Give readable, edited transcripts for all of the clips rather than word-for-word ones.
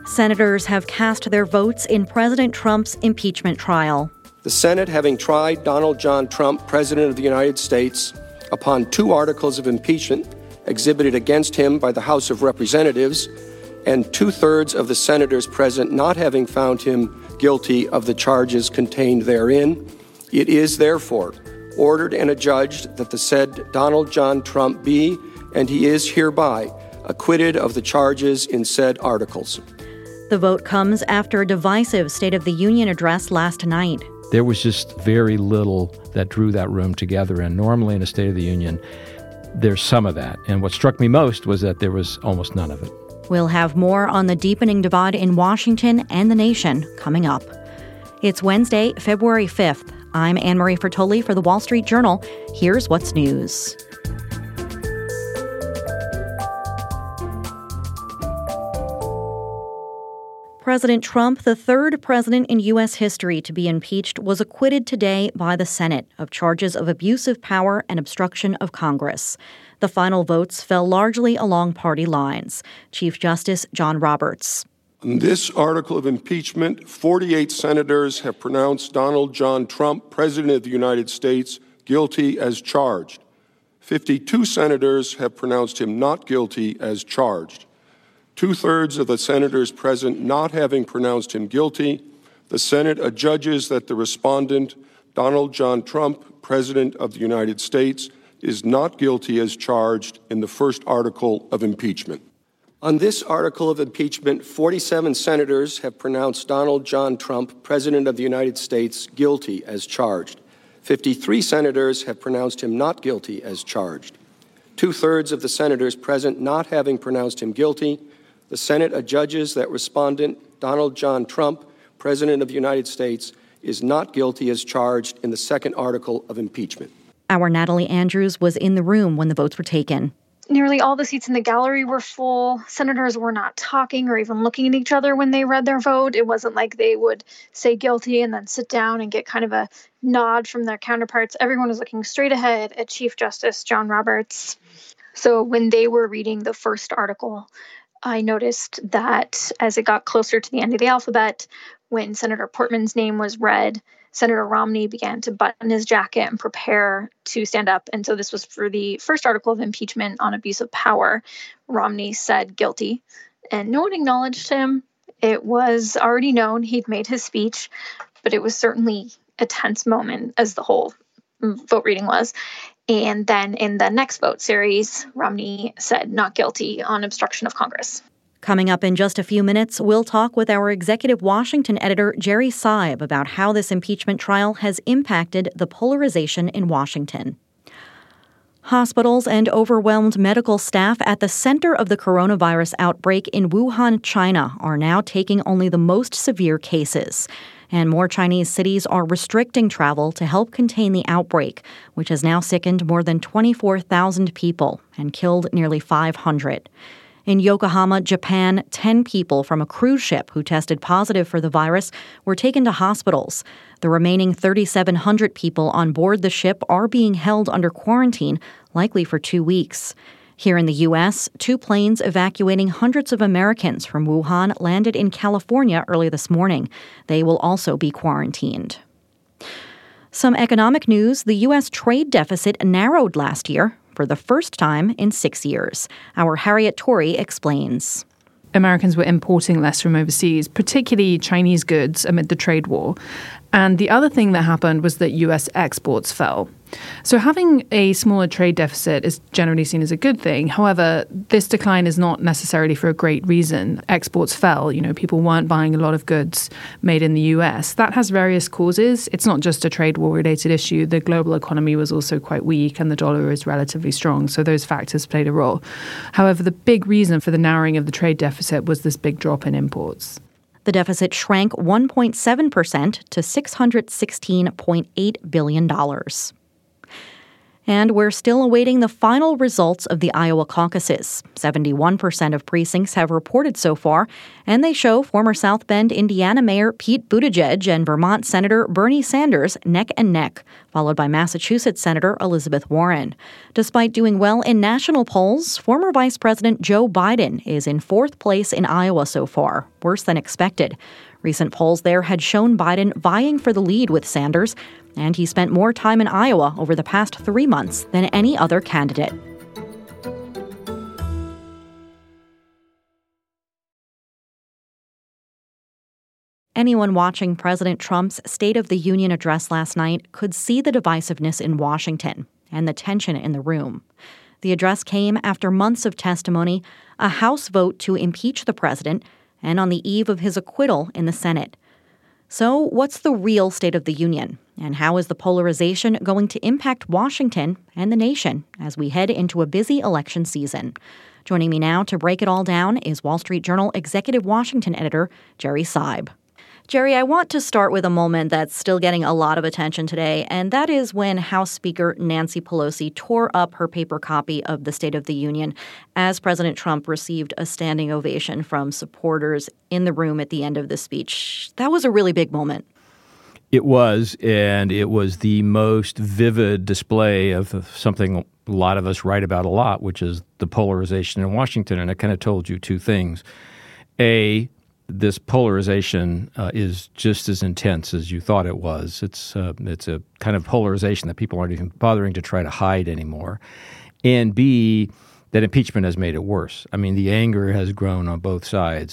Senators have cast their votes in President Trump's impeachment trial. The Senate, having tried Donald John Trump, President of the United States, upon 2 articles of impeachment exhibited against him by the House of Representatives, and 2/3 of the senators present not having found him guilty of the charges contained therein, it is therefore ordered and adjudged that the said Donald John Trump be, and he is hereby, acquitted of the charges in said articles. The vote comes after a divisive State of the Union address last night. There was just very little that drew that room together, and normally in a State of the Union, there's some of that. And what struck me most was that there was almost none of it. We'll have more on the deepening divide in Washington and the nation coming up. It's Wednesday, February 5th. I'm Anne-Marie Fertoli for The Wall Street Journal. Here's what's news. President Trump, the third president in U.S. history to be impeached, was acquitted today by the Senate of charges of abuse of power and obstruction of Congress. The final votes fell largely along party lines. Chief Justice John Roberts. On this article of impeachment, 48 senators have pronounced Donald John Trump, President of the United States, guilty as charged. 52 senators have pronounced him not guilty as charged. 2/3 of the senators present not having pronounced him guilty, the Senate adjudges that the respondent, Donald John Trump, President of the United States, is not guilty as charged in the first article of impeachment. On this article of impeachment, 47 senators have pronounced Donald John Trump, President of the United States, guilty as charged. 53 senators have pronounced him not guilty as charged. 2/3 of the senators present not having pronounced him guilty, the Senate adjudges that respondent Donald John Trump, President of the United States, is not guilty as charged in the second article of impeachment. Our Natalie Andrews was in the room when the votes were taken. Nearly all the seats in the gallery were full. Senators were not talking or even looking at each other when they read their vote. It wasn't like they would say guilty and then sit down and get kind of a nod from their counterparts. Everyone was looking straight ahead at Chief Justice John Roberts. So when they were reading the first article, I noticed that as it got closer to the end of the alphabet, when Senator Portman's name was read, Senator Romney began to button his jacket and prepare to stand up. And so this was for the first article of impeachment on abuse of power. Romney said guilty, and no one acknowledged him. It was already known he'd made his speech, but it was certainly a tense moment, as the whole vote reading was. And then in the next vote series, Romney said not guilty on obstruction of Congress. Coming up in just a few minutes, we'll talk with our executive Washington editor, Jerry Seib, about how this impeachment trial has impacted the polarization in Washington. Hospitals and overwhelmed medical staff at the center of the coronavirus outbreak in Wuhan, China, are now taking only the most severe cases. And more Chinese cities are restricting travel to help contain the outbreak, which has now sickened more than 24,000 people and killed nearly 500. In Yokohama, Japan, 10 people from a cruise ship who tested positive for the virus were taken to hospitals. The remaining 3,700 people on board the ship are being held under quarantine, likely for 2 weeks. Here in the U.S., 2 planes evacuating hundreds of Americans from Wuhan landed in California early this morning. They will also be quarantined. Some economic news: the U.S. trade deficit narrowed last year for the first time in 6 years. Our Harriet Torrey explains. Americans were importing less from overseas, particularly Chinese goods, amid the trade war. And the other thing that happened was that U.S. exports fell. So having a smaller trade deficit is generally seen as a good thing. However, this decline is not necessarily for a great reason. Exports fell. People weren't buying a lot of goods made in the U.S. That has various causes. It's not just a trade war-related issue. The global economy was also quite weak and the dollar is relatively strong. So those factors played a role. However, the big reason for the narrowing of the trade deficit was this big drop in imports. The deficit shrank 1.7% to $616.8 billion. And we're still awaiting the final results of the Iowa caucuses. 71% of precincts have reported so far, and they show former South Bend, Indiana Mayor Pete Buttigieg and Vermont Senator Bernie Sanders neck and neck, followed by Massachusetts Senator Elizabeth Warren. Despite doing well in national polls, former Vice President Joe Biden is in fourth place in Iowa so far, worse than expected. Recent polls there had shown Biden vying for the lead with Sanders, and he spent more time in Iowa over the past 3 months than any other candidate. Anyone watching President Trump's State of the Union address last night could see the divisiveness in Washington and the tension in the room. The address came after months of testimony, a House vote to impeach the president, and on the eve of his acquittal in the Senate. So, what's the real State of the Union? And how is the polarization going to impact Washington and the nation as we head into a busy election season? Joining me now to break it all down is Wall Street Journal Executive Washington Editor Jerry Seib. Jerry, I want to start with a moment that's still getting a lot of attention today, and that is when House Speaker Nancy Pelosi tore up her paper copy of the State of the Union as President Trump received a standing ovation from supporters in the room at the end of the speech. That was a really big moment. It was, and it was the most vivid display of something a lot of us write about a lot, which is the polarization in Washington, and it kind of told you two things. A, this polarization is just as intense as you thought it was. It's a kind of polarization that people aren't even bothering to try to hide anymore. And B, that impeachment has made it worse. I mean, the anger has grown on both sides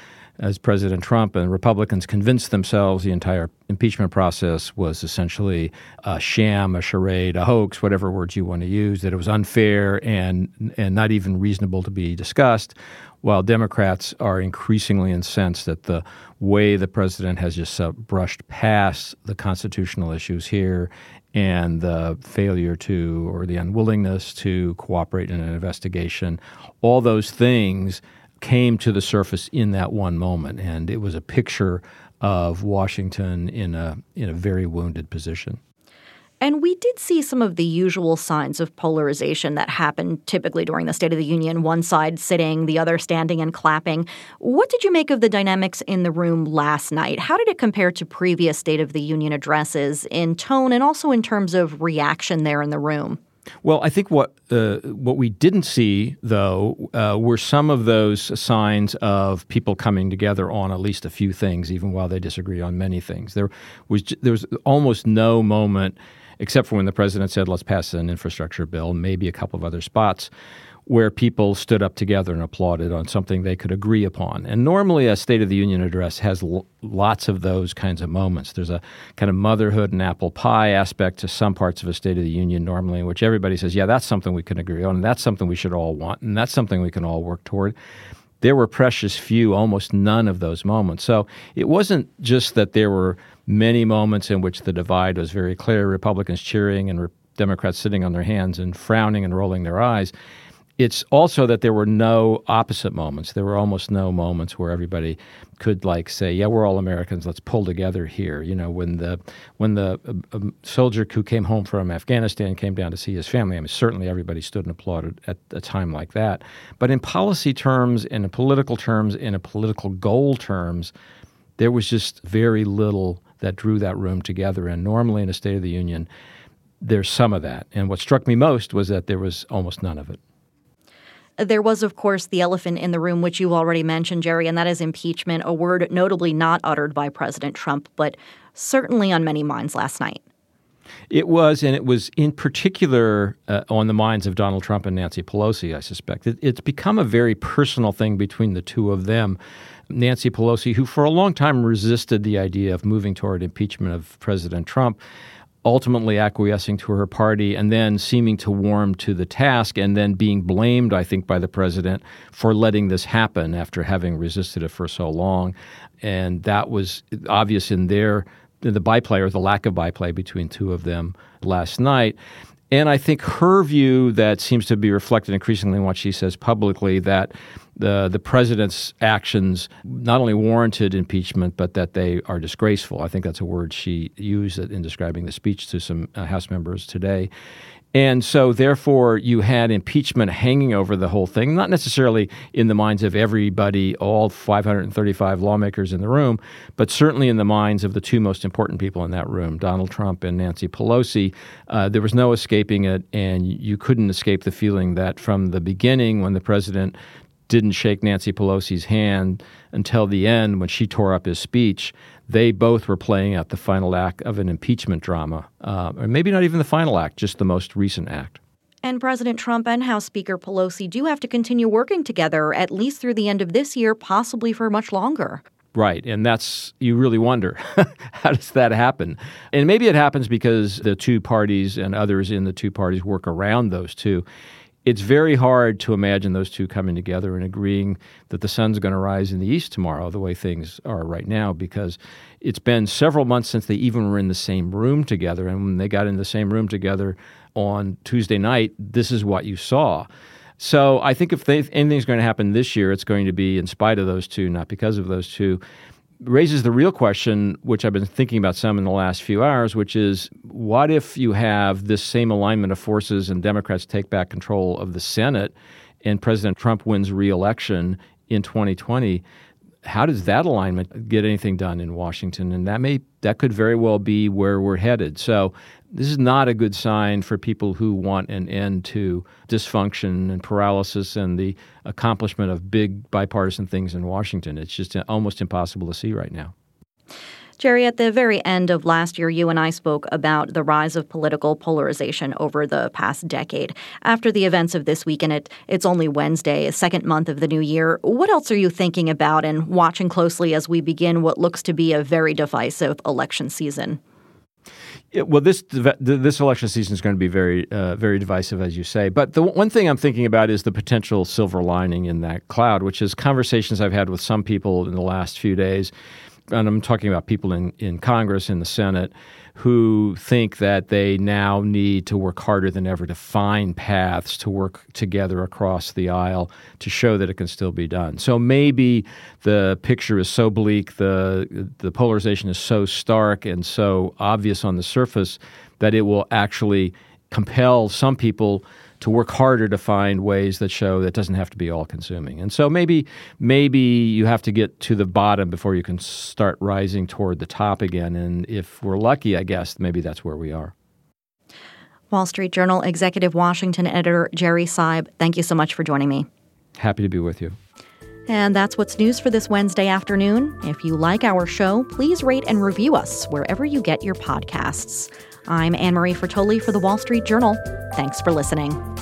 as President Trump and Republicans convinced themselves the entire impeachment process was essentially a sham, a charade, a hoax, whatever words you want to use, that it was unfair and not even reasonable to be discussed, while Democrats are increasingly incensed at the way the president has just brushed past the constitutional issues here and the failure to, or the unwillingness to cooperate in an investigation. All those things came to the surface in that one moment, and it was a picture of Washington in a very wounded position. And we did see some of the usual signs of polarization that happen typically during the State of the Union, one side sitting, the other standing and clapping. What did you make of the dynamics in the room last night? How did it compare to previous State of the Union addresses in tone and also in terms of reaction there in the room? Well, I think what we didn't see, though, were some of those signs of people coming together on at least a few things, even while they disagree on many things. There was almost no moment, except for when the president said, let's pass an infrastructure bill, maybe a couple of other spots, where people stood up together and applauded on something they could agree upon. And normally a State of the Union address has lots of those kinds of moments. There's a kind of motherhood and apple pie aspect to some parts of a State of the Union normally, in which everybody says, yeah, that's something we can agree on, and that's something we should all want, and that's something we can all work toward. There were precious few, almost none of those moments. So it wasn't just that there were many moments in which the divide was very clear, Republicans cheering and Democrats sitting on their hands and frowning and rolling their eyes. It's also that there were no opposite moments. There were almost no moments where everybody could say, yeah, we're all Americans, let's pull together here. You know, when the soldier who came home from Afghanistan came down to see his family, I mean, certainly everybody stood and applauded at a time like that. But in policy terms, in political terms, in a political goal terms, there was just very little that drew that room together. And normally in a State of the Union, there's some of that. And what struck me most was that there was almost none of it. There was, of course, the elephant in the room, which you already mentioned, Jerry, and that is impeachment, a word notably not uttered by President Trump, but certainly on many minds last night. It was, and it was in particular on the minds of Donald Trump and Nancy Pelosi, I suspect. It's become a very personal thing between the two of them. Nancy Pelosi, who for a long time resisted the idea of moving toward impeachment of President Trump, ultimately acquiescing to her party and then seeming to warm to the task and then being blamed, I think, by the president for letting this happen after having resisted it for so long. And that was obvious in the byplay or the lack of byplay between two of them last night. And I think her view that seems to be reflected increasingly in what she says publicly, that the president's actions not only warranted impeachment, but that they are disgraceful. I think that's a word she used in describing the speech to some House members today. And so, therefore, you had impeachment hanging over the whole thing, not necessarily in the minds of everybody, all 535 lawmakers in the room, but certainly in the minds of the two most important people in that room, Donald Trump and Nancy Pelosi. There was no escaping it, and you couldn't escape the feeling that from the beginning, when the president didn't shake Nancy Pelosi's hand until the end when she tore up his speech, they both were playing out the final act of an impeachment drama, or maybe not even the final act, just the most recent act. And President Trump and House Speaker Pelosi do have to continue working together at least through the end of this year, possibly for much longer. Right, and you really wonder, how does that happen? And maybe it happens because the two parties and others in the two parties work around those two. It's very hard to imagine those two coming together and agreeing that the sun's going to rise in the east tomorrow, the way things are right now, because it's been several months since they even were in the same room together. And when they got in the same room together on Tuesday night, this is what you saw. So I think if anything's going to happen this year, it's going to be in spite of those two, not because of those two. Raises the real question, which I've been thinking about some in the last few hours, which is, what if you have this same alignment of forces and Democrats take back control of the Senate and President Trump wins re-election in 2020? How does that alignment get anything done in Washington? And that could very well be where we're headed. So this is not a good sign for people who want an end to dysfunction and paralysis and the accomplishment of big bipartisan things in Washington. It's just almost impossible to see right now. Jerry, at the very end of last year, you and I spoke about the rise of political polarization over the past decade. After the events of this week, and it's only Wednesday, a second month of the new year, what else are you thinking about and watching closely as we begin what looks to be a very divisive election season? Yeah, well, this election season is going to be very, very divisive, as you say. But the one thing I'm thinking about is the potential silver lining in that cloud, which is conversations I've had with some people in the last few days. And I'm talking about people in Congress, in the Senate, who think that they now need to work harder than ever to find paths to work together across the aisle to show that it can still be done. So maybe the picture is so bleak, the polarization is so stark and so obvious on the surface that it will actually compel some people to work harder to find ways that show that doesn't have to be all-consuming. And so maybe you have to get to the bottom before you can start rising toward the top again. And if we're lucky, I guess, maybe that's where we are. Wall Street Journal Executive Washington Editor Jerry Seib, thank you so much for joining me. Happy to be with you. And that's what's news for this Wednesday afternoon. If you like our show, please rate and review us wherever you get your podcasts. I'm Anne Marie Fertoli for the Wall Street Journal. Thanks for listening.